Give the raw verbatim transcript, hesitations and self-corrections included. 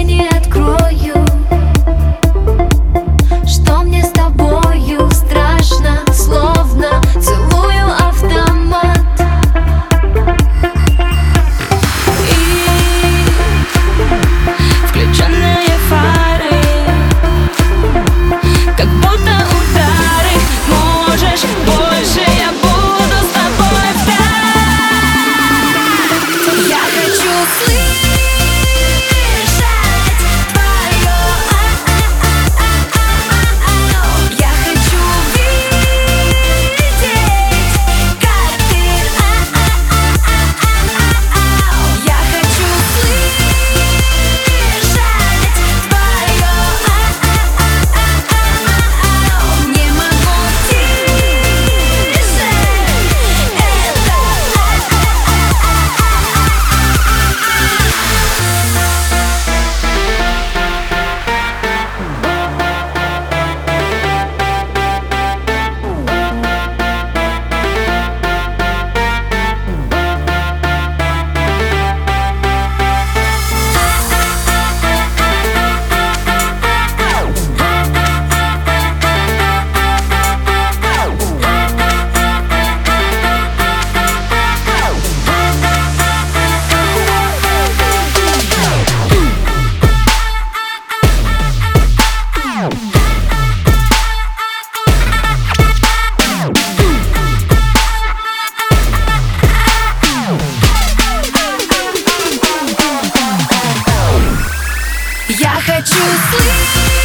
не открою, что мне с тобою страшно, словно целую автомат. И включенные фары, как будто удары. Можешь больше, я буду с тобой вдаль. Я хочу слышать твое а-а-а-а-а-а. Я хочу видеть, как ты а-а-а-а-а-а. Я хочу слышать твое а-а-а-а-а-а. Не могу тише это Я хочу слышать